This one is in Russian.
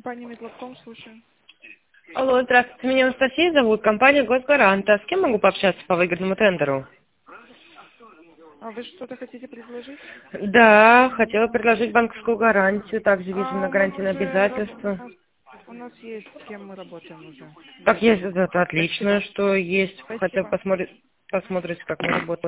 компания Метлабком, слушаю. Алло, здравствуйте, меня Анастасия зовут, компания Госгарант. А с кем могу пообщаться по выгодному тендеру? А вы что-то хотите предложить? Да, хотела предложить банковскую гарантию, также визу А на у нас гарантийное уже обязательство. у нас есть, с кем мы работаем уже. Так Есть. есть, это отлично, Спасибо. что есть, хотя бы Спасибо. посмотрите, как мы работаем.